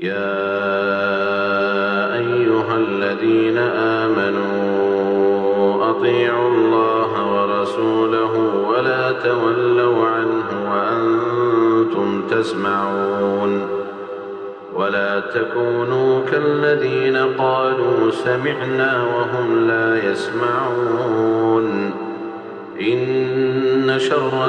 يا أيها الذين آمنوا أطيعوا الله ورسوله ولا تولوا عنه وأنتم تسمعون ولا تكونوا كالذين قالوا سمعنا وهم لا يسمعون إن شر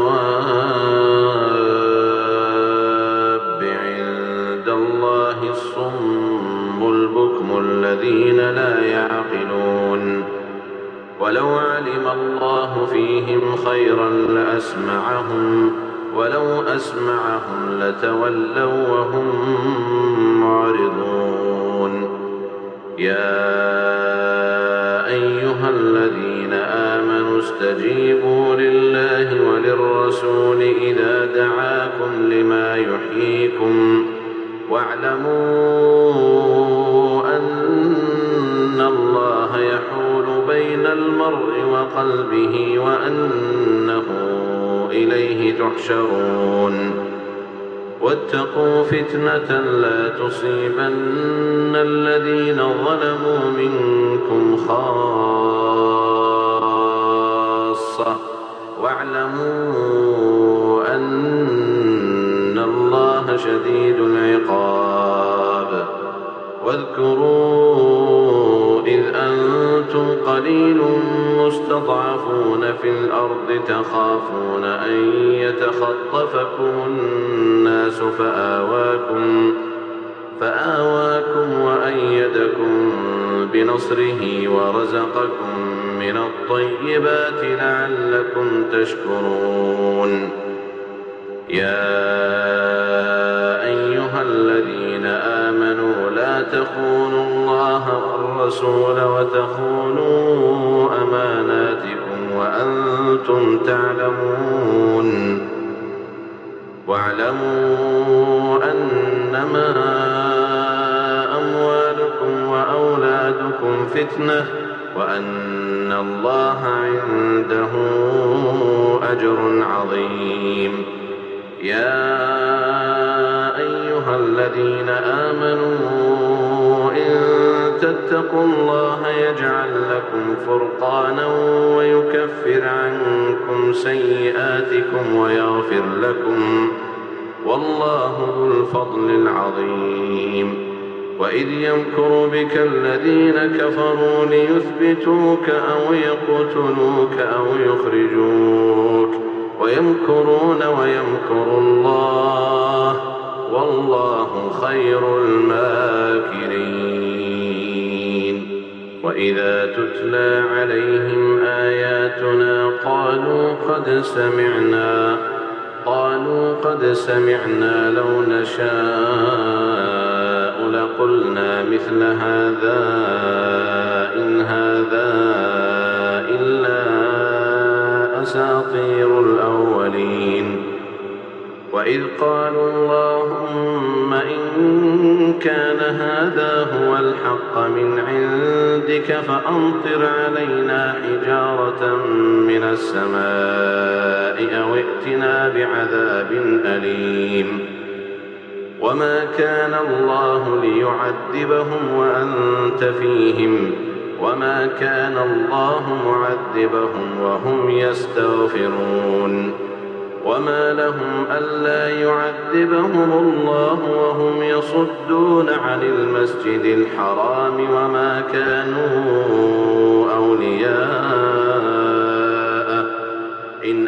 الدواب عند الله الصم البكم الذين لا يعقلون ولو علم الله فيهم خيرا لأسمعهم ولو أسمعهم لتولوا وهم معرضون يا أيها الذين آمنوا استجيبوا لله وللرسول إذا دعاكم لما يحييكم واعلموا أن الله يحول بين المرء وقلبه وأنه إليه تحشرون واتقوا فتنة لا تصيبن الذين ظلموا منكم خاصة واعلموا أن الله شديد العقاب واذكروا إذ أنتم قليل مستضعفون في الأرض تخافون أن يتخطفكم الناس فآواكم وأيدكم بنصره ورزقكم من الطيبات لعلكم تشكرون يا أيها الذين آمنوا لا تخونوا الله والرسول وتخونوا أماناتكم وأنتم تعلمون واعلموا أنما أموالكم وأولادكم فتنة وأن الله عنده أجر عظيم يا أيها الذين آمنوا إن تتقوا الله يجعل لكم فرقانا ويكفر عنكم سيئاتكم ويغفر لكم والله ذو الفضل العظيم وإذ يمكر بك الذين كفروا ليثبتوك أو يقتلوك أو يخرجوك ويمكرون ويمكر الله والله خير الماكرين وإذا تتلى عليهم آياتنا قالوا قد سمعنا لو نشاء لقلنا مثل هذا إن هذا إلا أساطير الأولين وإذ قالوا اللهم إن كان هذا هو الحق من عندك فأمطر علينا حجارة من السماء أو ائتنا بعذاب أليم وما كان الله ليعذبهم وأنت فيهم وما كان الله معذبهم وهم يستغفرون وما لهم ألا يعذبهم الله وهم يصدون عن المسجد الحرام وما كانوا أولياءه إن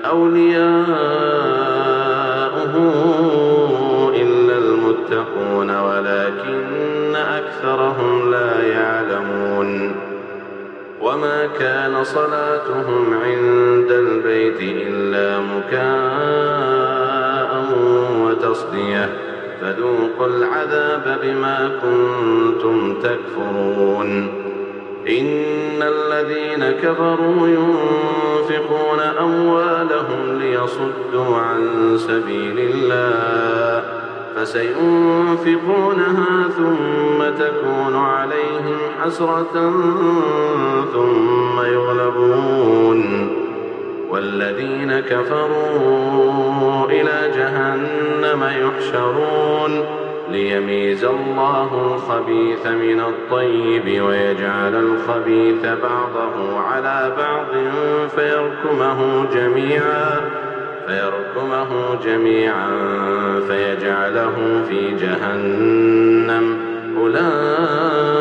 أولياؤه إلا المتقون ولكن أكثرهم لا يعلمون وما كان صلاتهم عند البيت إلا مكاء وتصدية فذوقوا العذاب بما كنتم تكفرون إن الذين كفروا ينفقون أموالهم ليصدوا عن سبيل الله فسينفقونها ثم تكون عليهم حسرة ثم يغلبون والذين كفروا إلى جهنم يحشرون ليميز الله الخبيث من الطيب ويجعل الخبيث بعضه على بعض فيركمه جميعا فيجعله في جهنم. أولئك